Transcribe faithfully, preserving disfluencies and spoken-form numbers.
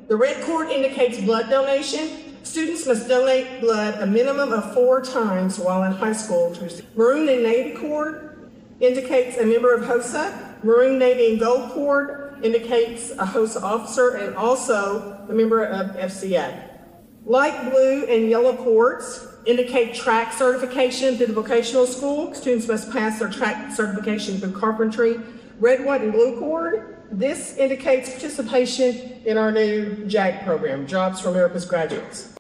The red cord indicates blood donation. Students must donate blood a minimum of four times while in high school. Maroon and navy cord indicates a member of HOSA. Maroon, navy, and gold cord indicates a HOSA officer and also a member of F C A. Light blue and yellow cords indicate track certification through the vocational school. Students must pass their track certification through carpentry. Red, white, and blue cord, this indicates participation in our new JAG program, Jobs for America's Graduates.